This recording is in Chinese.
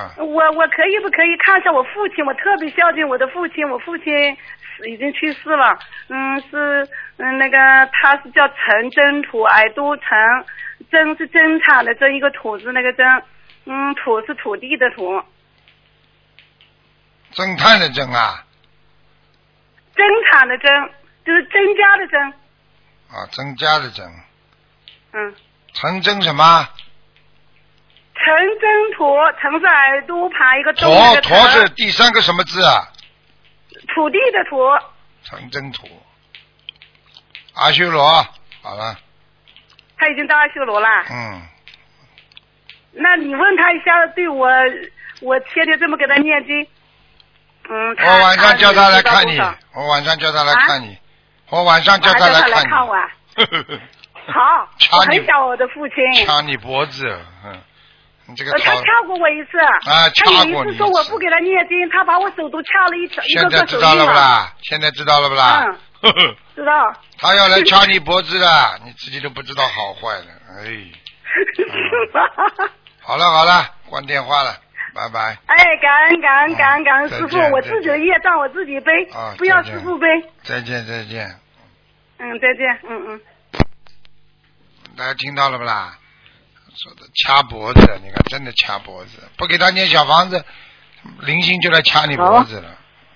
我可以不可以看一下我父亲？我特别孝敬我的父亲，我父亲已经去世了。那个他是叫陈真土，矮都陈，真是侦查的真，一个土字那个真，土是土地的土。 侦探的侦啊？ 侦查的侦，就是增加的增。 啊，增加的增。陈真什么？ 陈真土，陈是耳朵旁一个东。 土是第三个什么字啊？ 土地的土。 陈真土。阿修罗，好了。 他已经到阿修罗了。那你问他一下，对我天天这么给他念经。 我晚上叫他来看你。我晚上叫他来看你。我晚上叫他来看你。 看我。好。我很想我的父亲。 掐你脖子，你这个。 他掐过我一次。 掐过你一次。 他有一次说我不给他念经，他把我手都掐了一个现在知道了不啦？现在知道了不啦？ 知道。 他要来掐你脖子的，你自己都不知道好坏的，好了，关电话了，拜拜。 感恩师父，我自己的业障我自己背，不要师父背。 再见。 再见。 大家听到了不啦？说的掐脖子，你看真的掐脖子，不给他念小房子，灵性就来掐你脖子了。